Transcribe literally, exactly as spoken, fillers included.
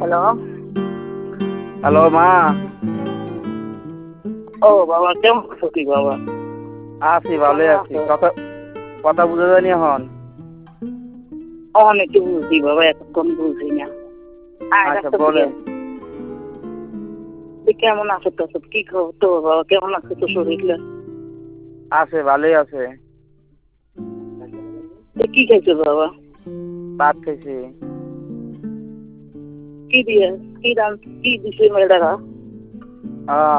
Hello. Hello মা। ও বাবা, কেমন আছো কি বাবা? আছি, ভালোই আছি। কথা কথা বুঝা যায়নি এখন? অনেক বুঝি বাবা, এতক্ষণ বুঝি না। আচ্ছা বলেন। কেমন আছো তো? কি খবর তো বাবা? কেমন আছে তো শরীরটা? আছে, ভালোই আছে। কি খাইছো বাবা? ভাত খাইছি। কি দিয়ে? কি দাম? কি দিছে মেয়েটারা? আহ